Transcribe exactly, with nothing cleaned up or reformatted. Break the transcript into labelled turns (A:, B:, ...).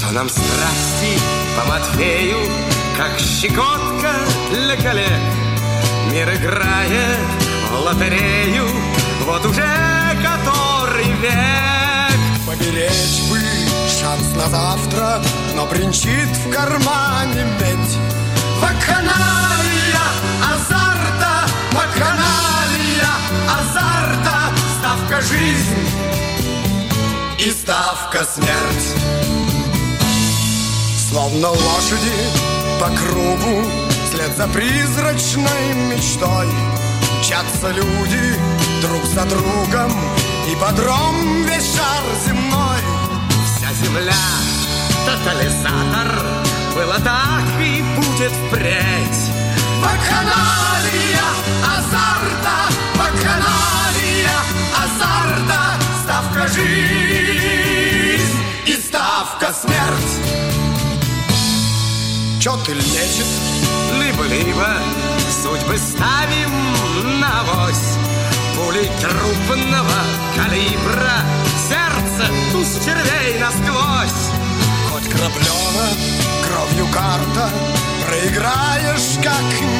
A: Что нам страсти по Матфею, как щекотка для коллег. Мир играет в лотерею, вот уже который век.
B: Поберечь бы шанс на завтра, но бренчит в кармане медь. Вакханалия азарта, вакханалия азарта. Ставка жизнь и ставка смерть. Словно лошади по кругу, вслед за призрачной мечтой мчатся люди друг за другом, и подром весь шар земной.
A: Вся земля тотализатор, было так и будет впредь.
B: Вакханалия азарта, вакханалия азарта. Ставка жизнь и ставка смерть. Чё-то лечит,
A: Либо-либо судьбы ставим на авось. Пулей крупного калибра сердце туз червей насквозь.
B: хоть краплёна, кровью карта, проиграешь как